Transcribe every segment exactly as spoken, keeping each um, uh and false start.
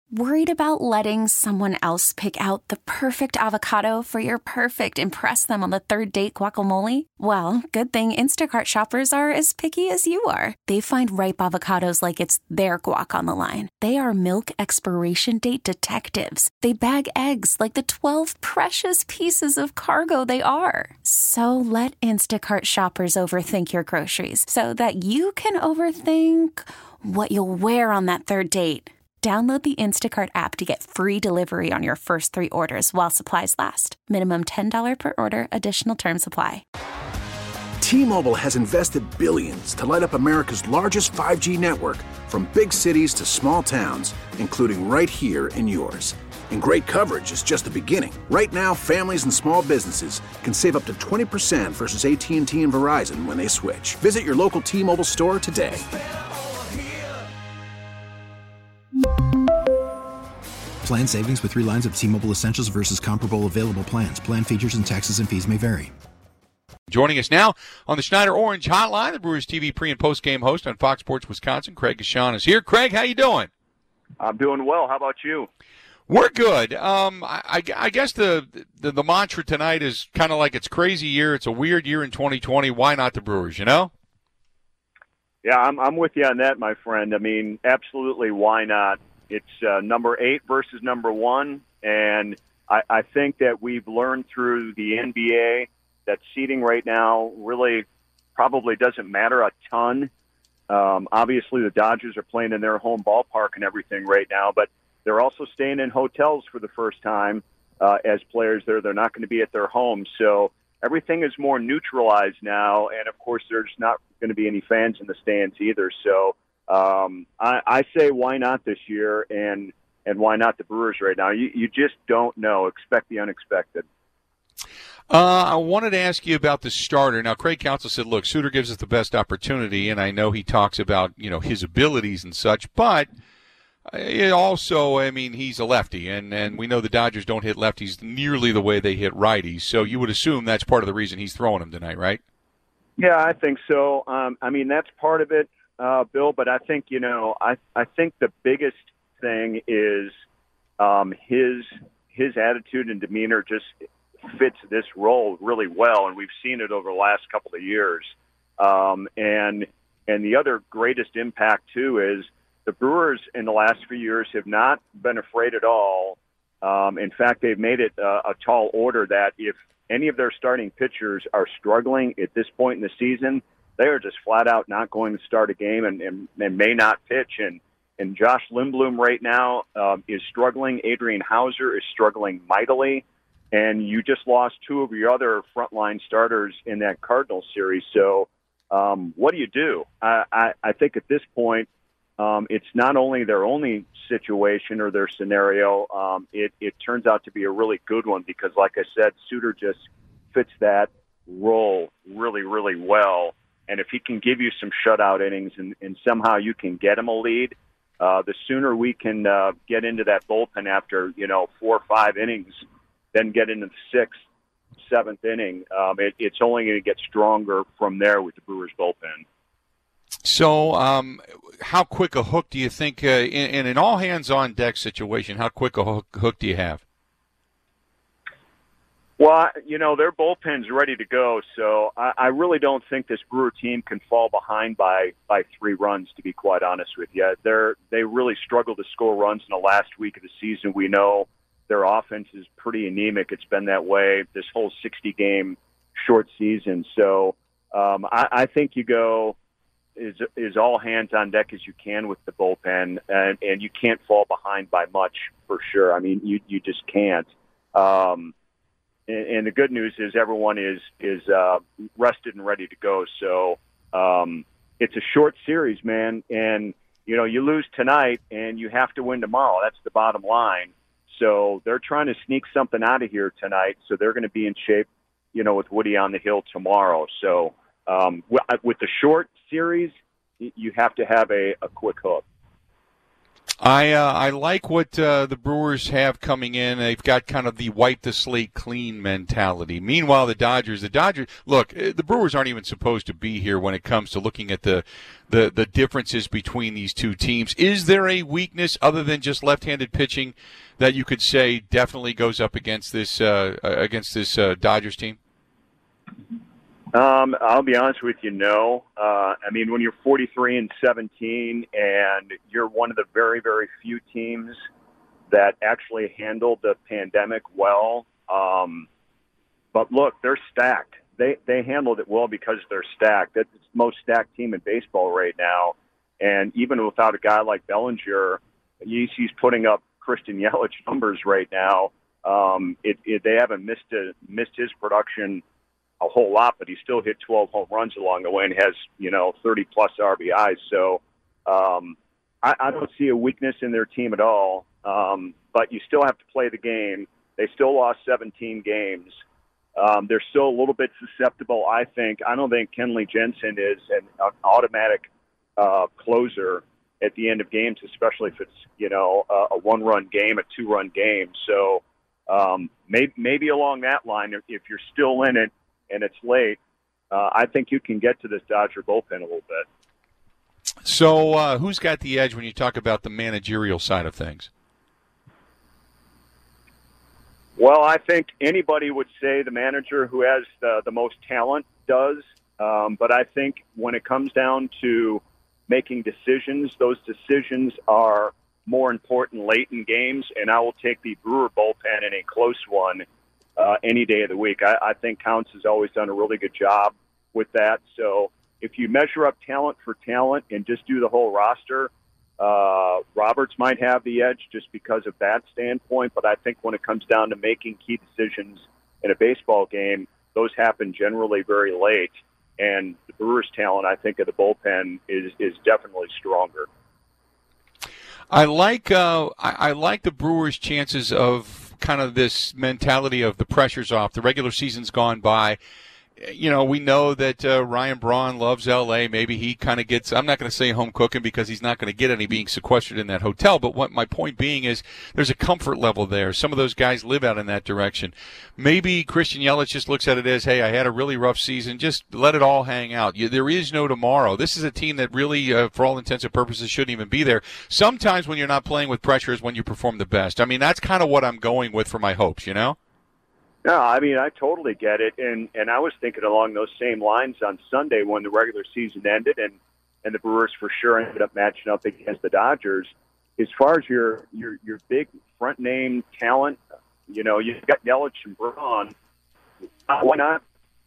Worried about letting someone else pick out the perfect avocado for your perfect impress them on the third date guacamole? Well, good thing Instacart shoppers are as picky as you are. They find ripe avocados like it's their guac on the line. They are milk expiration date detectives. They bag eggs like the twelve precious pieces of cargo they are. So let Instacart shoppers overthink your groceries so that you can overthink what you'll wear on that third date. Download the Instacart app to get free delivery on your first three orders while supplies last. Minimum ten dollars per order. Additional terms apply. T-Mobile has invested billions to light up America's largest five G network, from big cities to small towns, including right here in yours. And great coverage is just the beginning. Right now, families and small businesses can save up to twenty percent versus A T and T and Verizon when they switch. Visit your local T-Mobile store today. Plan savings with three lines of T-Mobile Essentials versus comparable available plans. Plan features and taxes and fees may vary. Joining us now on the Schneider Orange Hotline, the Brewers T V pre- and post-game host on Fox Sports Wisconsin, Craig Gashan is here. Craig, how you doing? I'm doing well. How about you? We're good. Um, I, I, I guess the, the the mantra tonight is kind of like it's crazy year. It's a weird year in twenty twenty. Why not the Brewers, you know? Yeah, I'm, I'm with you on that, my friend. I mean, absolutely, why not? It's uh, number eight versus number one, and I, I think that we've learned through the N B A that seeding right now really probably doesn't matter a ton. Um, obviously, the Dodgers are playing in their home ballpark and everything right now, but they're also staying in hotels for the first time uh, as players there. They're not going to be at their homes, so everything is more neutralized now, and, of course, there's not going to be any fans in the stands either, so Um, I, I say why not this year, and and why not the Brewers right now? You, you just don't know. Expect the unexpected. Uh, I wanted to ask you about the starter. Now, Craig Counsell said, look, Suter gives us the best opportunity, and I know he talks about, you know, his abilities and such, but it also, I mean, he's a lefty, and, and we know the Dodgers don't hit lefties nearly the way they hit righties, so you would assume that's part of the reason he's throwing them tonight, right? Yeah, I think so. Um, I mean, that's part of it. Uh, Bill, but I think, you know, I, I think the biggest thing is um, his his attitude and demeanor just fits this role really well, and we've seen it over the last couple of years. Um, and and the other greatest impact, too, is the Brewers in the last few years have not been afraid at all. Um, in fact, they've made it a, a tall order that if any of their starting pitchers are struggling at this point in the season, they are just flat out not going to start a game and, and, and may not pitch. And, and Josh Lindblom right now um, is struggling. Adrian Hauser is struggling mightily. And you just lost two of your other frontline starters in that Cardinals series. So um, what do you do? I, I, I think at this point, um, it's not only their only situation or their scenario. Um, it, it turns out to be a really good one because, like I said, Suter just fits that role really, really well. And if he can give you some shutout innings and, and somehow you can get him a lead, uh, the sooner we can uh, get into that bullpen after, you know, four or five innings, then get into the sixth, seventh inning, um, it, it's only going to get stronger from there with the Brewers bullpen. So um, how quick a hook do you think, uh, in, in an all-hands-on-deck situation, how quick a hook, hook do you have? Well, you know, their bullpen's ready to go, so I, I really don't think this Brewer team can fall behind by, by three runs, to be quite honest with you. They're, they really struggled to score runs in the last week of the season. We know their offense is pretty anemic. It's been that way this whole sixty-game short season. So um, I, I think you go is, is all hands on deck as you can with the bullpen, and, and you can't fall behind by much for sure. I mean, you, you just can't. Um And the good news is everyone is is uh, rested and ready to go. So um, it's a short series, man. And, you know, you lose tonight and you have to win tomorrow. That's the bottom line. So they're trying to sneak something out of here tonight. So they're going to be in shape, you know, with Woody on the hill tomorrow. So um, with the short series, you have to have a, a quick hook. I uh, I like what uh, the Brewers have coming in. They've got kind of the wipe the slate clean mentality. Meanwhile, the Dodgers, the Dodgers, look, the Brewers aren't even supposed to be here when it comes to looking at the, the, the differences between these two teams. Is there a weakness other than just left-handed pitching that you could say definitely goes up against this uh, against this uh, Dodgers team? Um, I'll be honest with you, no. Uh, I mean, when you're forty-three and seventeen and you're one of the very, very few teams that actually handled the pandemic well, um, but look, they're stacked. They they handled it well because they're stacked. That's the most stacked team in baseball right now. And even without a guy like Bellinger, he's, he's putting up Christian Yelich numbers right now. Um, it, it, they haven't missed a, missed his production a whole lot, but he still hit twelve home runs along the way and has, you know, thirty plus R B Is. So um, I, I don't see a weakness in their team at all. Um, but you still have to play the game. They still lost seventeen games. Um, they're still a little bit susceptible, I think. I don't think Kenley Jensen is an, an automatic uh, closer at the end of games, especially if it's, you know, a, a one-run game, a two-run game. So um, maybe, maybe along that line, if, if you're still in it, and it's late, uh, I think you can get to this Dodger bullpen a little bit. So uh, who's got the edge when you talk about the managerial side of things? Well, I think anybody would say the manager who has the, the most talent does. Um, but I think when it comes down to making decisions, those decisions are more important late in games, and I will take the Brewer bullpen in a close one Uh, any day of the week. I, I think Counts has always done a really good job with that. So if you measure up talent for talent and just do the whole roster, uh, Roberts might have the edge just because of that standpoint. But I think when it comes down to making key decisions in a baseball game, those happen generally very late. And the Brewers' talent, I think, of the bullpen is is definitely stronger. I like uh, I, I like the Brewers' chances of kind of this mentality of the pressure's off. The regular season's gone by. You know, we know that uh, Ryan Braun loves L A. Maybe he kind of gets, I'm not going to say home cooking because he's not going to get any being sequestered in that hotel. But what my point being is there's a comfort level there. Some of those guys live out in that direction. Maybe Christian Yelich just looks at it as, hey, I had a really rough season. Just let it all hang out. You, there is no tomorrow. This is a team that really, uh, for all intents and purposes, shouldn't even be there. Sometimes when you're not playing with pressure is when you perform the best. I mean, that's kind of what I'm going with for my hopes, you know? No, I mean, I totally get it. And, and I was thinking along those same lines on Sunday when the regular season ended and, and the Brewers for sure ended up matching up against the Dodgers. As far as your, your, your big front name talent, you know, you've got Yelich and Braun. Why not?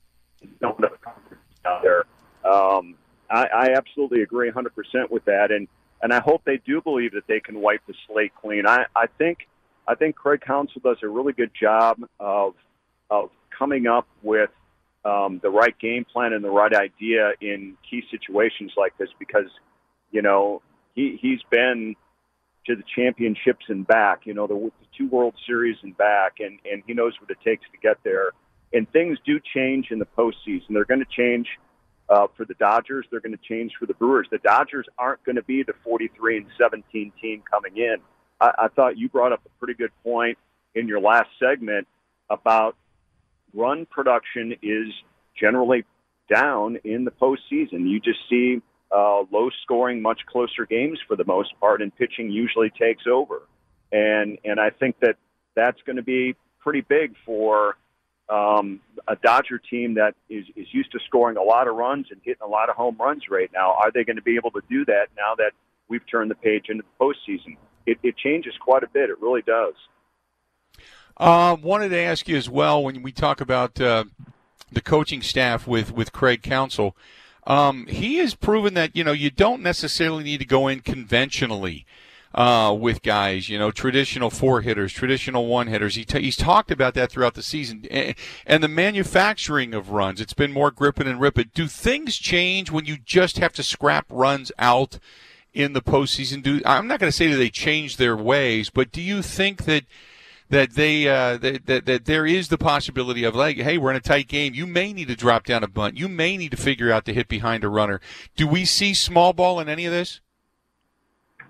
Out there. Um, I, I absolutely agree one hundred percent with that. And, and I hope they do believe that they can wipe the slate clean. I, I think I think Craig Counsell does a really good job of of coming up with um, the right game plan and the right idea in key situations like this because, you know, he, he's been to the championships and back, you know, the, the two World Series and back, and, and he knows what it takes to get there. And things do change in the postseason. They're going to change uh, for the Dodgers. They're going to change for the Brewers. The Dodgers aren't going to be the forty-three and seventeen team coming in. I, I thought you brought up a pretty good point in your last segment about run production is generally down in the postseason. You just see uh, low-scoring, much closer games for the most part, and pitching usually takes over. And and I think that that's going to be pretty big for um, a Dodger team that is, is used to scoring a lot of runs and hitting a lot of home runs right now. Are they going to be able to do that now that we've turned the page into the postseason? It, it changes quite a bit. It really does. Uh, wanted to ask you as well, when we talk about uh, the coaching staff with, with Craig Counsell, um, he has proven that, you know, you don't necessarily need to go in conventionally uh, with guys, you know, traditional four hitters, traditional one hitters. He t- he's talked about that throughout the season. And, and the manufacturing of runs, it's been more grip it and rip it. Do things change when you just have to scrap runs out in the postseason? Do I'm not going to say that they change their ways, but do you think that that they uh, that, that that there is the possibility of, like, hey, we're in a tight game, you may need to drop down a bunt, you may need to figure out to hit behind a runner? Do we see small ball in any of this?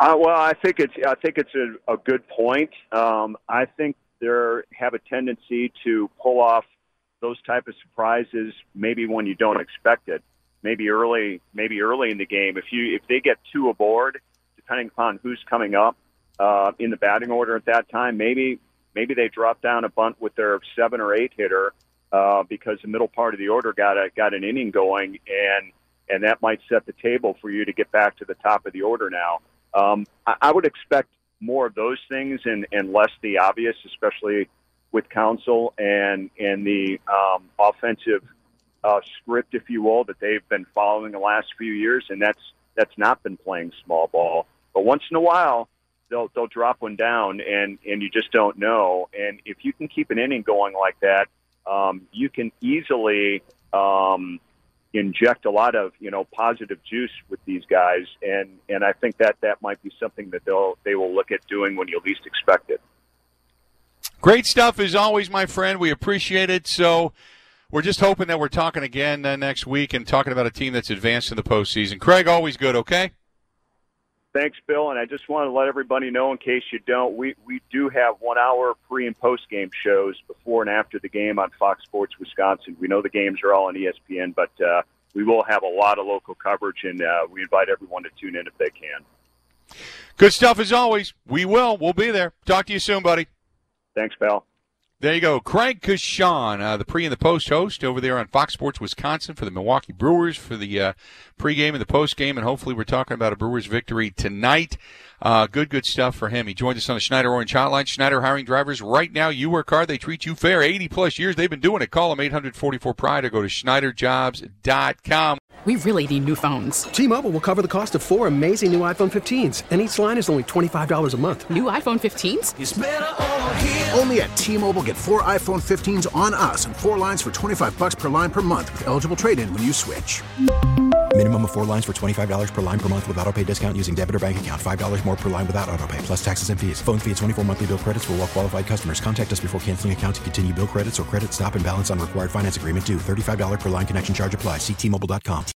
Uh, well, I think it's I think it's a, a good point. Um, I think they have a tendency to pull off those type of surprises maybe when you don't expect it. Maybe early, maybe early in the game. If you if they get two aboard, depending upon who's coming up uh, in the batting order at that time, maybe maybe they drop down a bunt with their seven or eight hitter uh, because the middle part of the order got a, got an inning going, and and that might set the table for you to get back to the top of the order now. Um, I, I would expect more of those things and, and less the obvious, especially with Counsell and and the um, offensive uh, script, if you will, that they've been following the last few years, and that's that's not been playing small ball. But once in a while, they'll they'll drop one down, and, and you just don't know. And if you can keep an inning going like that, um, you can easily um, inject a lot of you know positive juice with these guys, and, and I think that that might be something that they'll they will look at doing when you least expect it. Great stuff as always, my friend. We appreciate it. So we're just hoping that we're talking again uh, next week and talking about a team that's advanced in the postseason. Craig, always good, okay? Thanks, Bill. And I just want to let everybody know, in case you don't, we, we do have one-hour pre- and post-game shows before and after the game on Fox Sports Wisconsin. We know the games are all on E S P N, but uh, we will have a lot of local coverage, and uh, we invite everyone to tune in if they can. Good stuff as always. We will. We'll be there. Talk to you soon, buddy. Thanks, pal. There you go. Craig Kashan, uh, the pre and the post host over there on Fox Sports Wisconsin for the Milwaukee Brewers for the uh, pregame and the postgame, and hopefully we're talking about a Brewers victory tonight. Uh, good, good stuff for him. He joined us on the Schneider Orange Hotline. Schneider hiring drivers right now. You work hard. They treat you fair. eighty-plus years they've been doing it. Call them eight hundred forty-four pride or go to Schneider Jobs dot com. We really need new phones. T-Mobile will cover the cost of four amazing new iPhone fifteens, and each line is only twenty-five dollars a month. New iPhone fifteens? It's better over here. Only at T-Mobile, get four iPhone fifteens on us and four lines for twenty-five dollars per line per month with eligible trade-in when you switch. Minimum of four lines for twenty-five dollars per line per month with autopay discount using debit or bank account. five dollars more per line without autopay, plus taxes and fees. Phone fee at twenty-four monthly bill credits for well-qualified customers. Contact us before canceling account to continue bill credits or credit stop and balance on required finance agreement due. thirty-five dollars per line connection charge applies. See T Mobile dot com.